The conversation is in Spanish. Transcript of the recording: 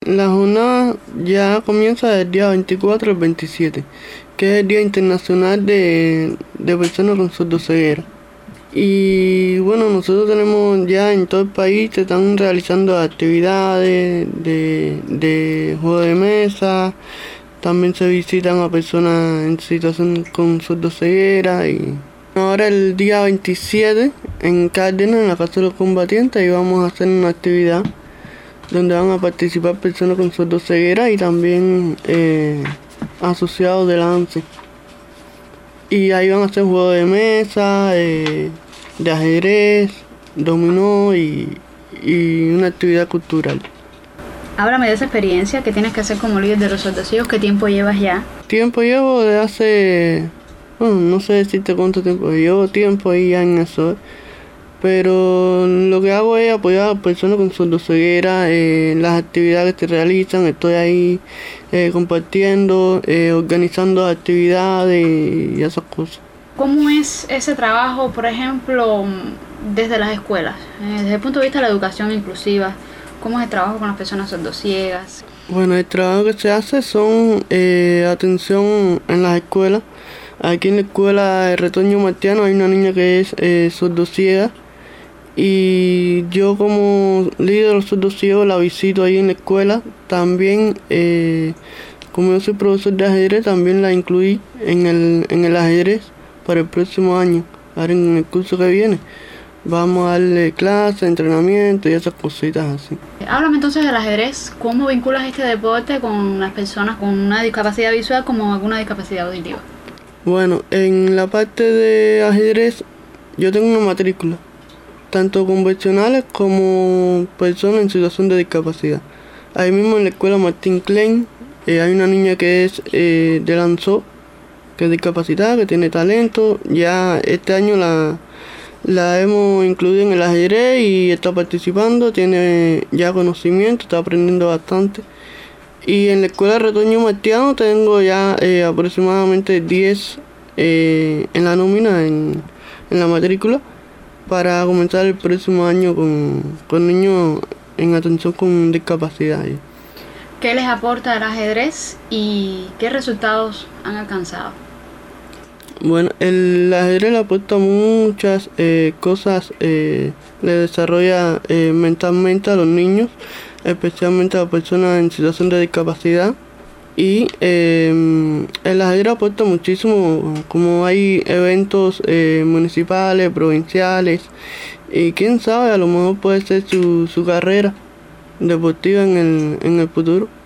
La jornada ya comienza del día 24 al 27, que es el Día Internacional de Personas con Sordoceguera. Y bueno, nosotros tenemos ya en todo el país, se están realizando actividades de juego de mesa, también se visitan a personas en situación con sordoceguera. Y ahora el día 27 en Cárdenas, en la Casa de los Combatientes, ahí vamos a hacer una actividad donde van a participar personas con sordoceguera y también asociados de la ANSE. Y ahí van a hacer juegos de mesa, de ajedrez, dominó y una actividad cultural. Háblame de esa experiencia que tienes que hacer como líder de los sordociegos. ¿Qué tiempo llevas ya? Tiempo llevo de hace, bueno, no sé decirte cuánto tiempo, llevo tiempo ahí ya en eso. Pero lo que hago es apoyar a personas con sordoceguera en las actividades que se realizan. Estoy ahí compartiendo, organizando actividades y esas cosas. ¿Cómo es ese trabajo, por ejemplo, desde las escuelas? Desde el punto de vista de la educación inclusiva, ¿cómo es el trabajo con las personas sordociegas? Bueno, el trabajo que se hace son atención en las escuelas. Aquí en la escuela de Retoño Martiano hay una niña que es sordociega. Y yo como líder de los sordociegos la visito ahí en la escuela. También, como yo soy profesor de ajedrez, también la incluí en el ajedrez para el próximo año. Ahora en el curso que viene vamos a darle clases, entrenamiento y esas cositas así. Háblame entonces del ajedrez. ¿Cómo vinculas este deporte con las personas con una discapacidad visual como alguna discapacidad auditiva? Bueno, en la parte de ajedrez yo tengo una matrícula, tanto convencionales como personas en situación de discapacidad. Ahí mismo en la escuela Martín Klein hay una niña que es de Lanzó, que es discapacitada, que tiene talento. Ya este año la hemos incluido en el ajedrez y está participando, tiene ya conocimiento, está aprendiendo bastante. Y en la escuela Retoño Martiano tengo ya aproximadamente 10 en la nómina, en la matrícula, para comenzar el próximo año con niños en atención con discapacidad. ¿Qué les aporta el ajedrez y qué resultados han alcanzado? Bueno, el ajedrez le aporta muchas cosas, le desarrolla mentalmente a los niños, especialmente a las personas en situación de discapacidad. Y el ajedrez aporta muchísimo, como hay eventos municipales, provinciales, y quién sabe, a lo mejor puede ser su carrera deportiva en el futuro.